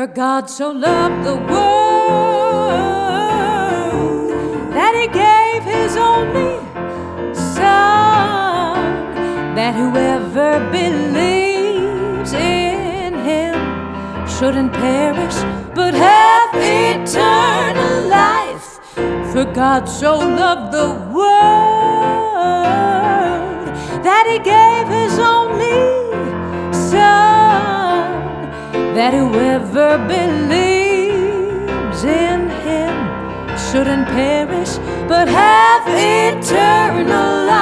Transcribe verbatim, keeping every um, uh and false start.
God so loved the world that He gave His only Son, that whoever believes in Him shouldn't perish but have eternal life. For God so loved the world that He gave His only Son, that whoever believes in Him shouldn't perish but have eternal life.